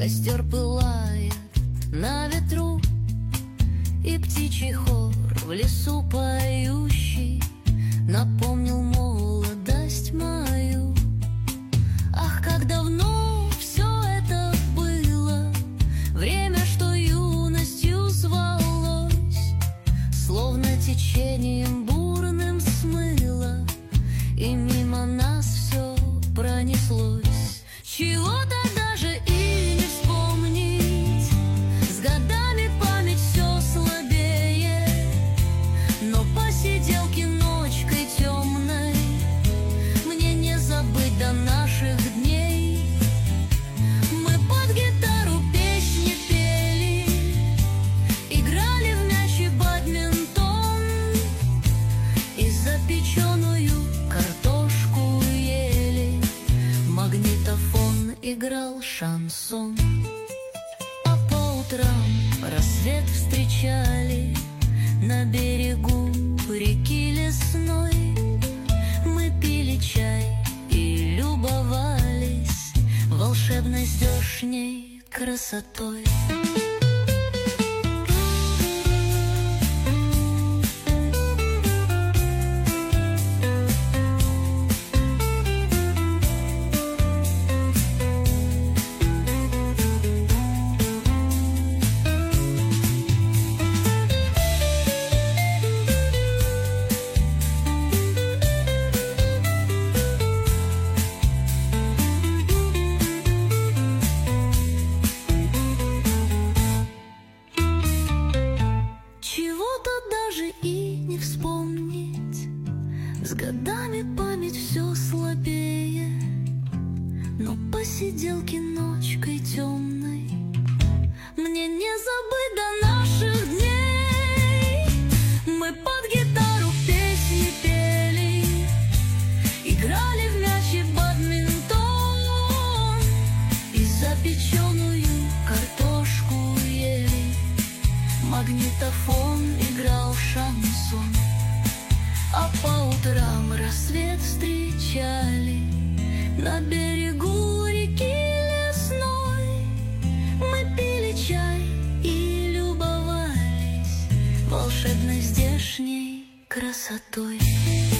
Костер пылает на ветру, и птичий хор в лесу поющий напомнил молодость мою. Ах, как давно все это было, время, что юностью звалось, словно течением бурным смыло, и мимо нас все пронеслось. Чего-то даже и не вспомнить, с годами память все слабее, но посиделки ночкой темной мне не забыть до наших дней. Мы под гитару песни пели, играли в мяч и бадминтон, и запеченную картошку ели. Магнитофон играл шансон, а по утрам рассвет встречали на берегу реки лесной. Мы пили чай и любовались волшебной здешней красотой. Чего-то даже и не вспомнить, с годами память все слабее, но посиделки ночкой темной мне не забыть до наших дней. Мы под гитару песни пели, играли в мяч и бадминтон, и запеченную картошку ели. Магнитофон играл шансон, а по утрам рассвет встречали на берегу реки лесной. Мы пили чай и любовались волшебной здешней красотой.